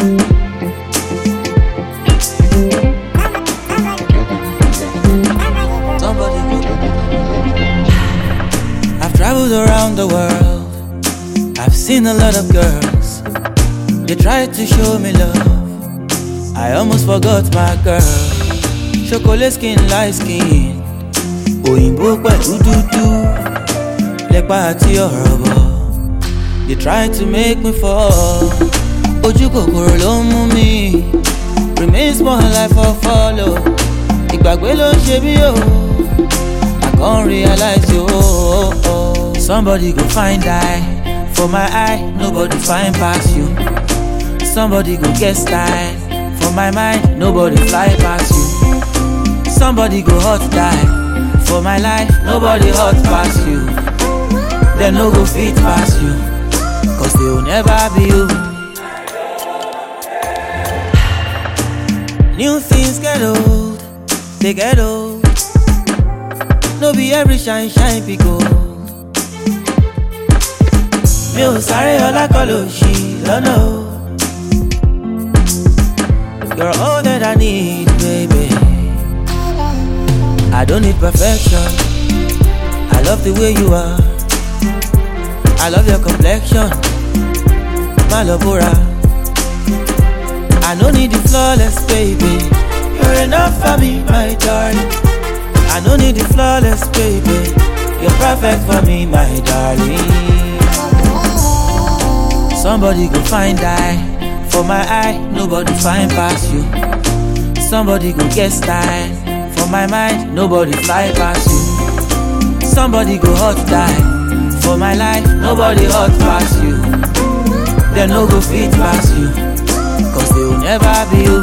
I've traveled around the world. I've seen a lot of girls. They tried to show me love. I almost forgot my girl. Chocolate skin, light skin. Òyìnbó pẹ̀lú dúdú. Lẹ́pa àti ọ̀rọ̀ bọ̀. They tried to make me fall. Ojú kòkòrò ló ń mú mi. Remain small life or follow. Ìgbàgbé ló ń ṣe mí o. I can't realize you. Somebody go find eye. For my eye, nobody find past you. Somebody go get style. For my mind, nobody fly past you. Somebody go hot die. For my life, nobody hot past you. They no go fit past you. Cause they will never be you. New things get old. They get old. No be every shine be gold. Mi ò sáré ọlá kọ́ ló ṣì lọ́nà o. You're all that I need, baby. I don't need perfection. I love the way you are. I love your complexion. My Malabora. I don't need the flawless, baby. You're enough for me, my darling. I don't need the flawless, baby. You're perfect for me, my darling. Somebody go find eye. For my eye, nobody find past you. Somebody go get style. For my mind, nobody fly past you. Somebody go hot die. For my life, nobody hot past you. They no go fit past you. Cause they will never be you.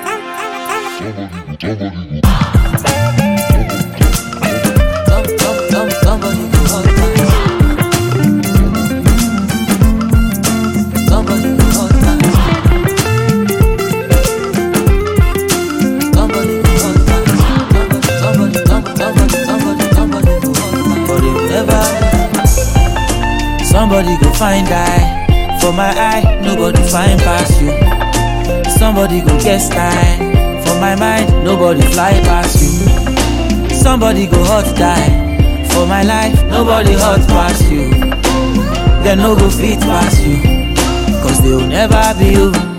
Somebody go hot die. Somebody go hot die. Somebody go hot die. Somebody go hot die. But they will never. Somebody go find eye. For my eye, nobody find past you. Somebody go get style. For my mind, nobody fly past you. Somebody go hot die. For my life, nobody hot past you. They no go fit past you. Cause they will never be you.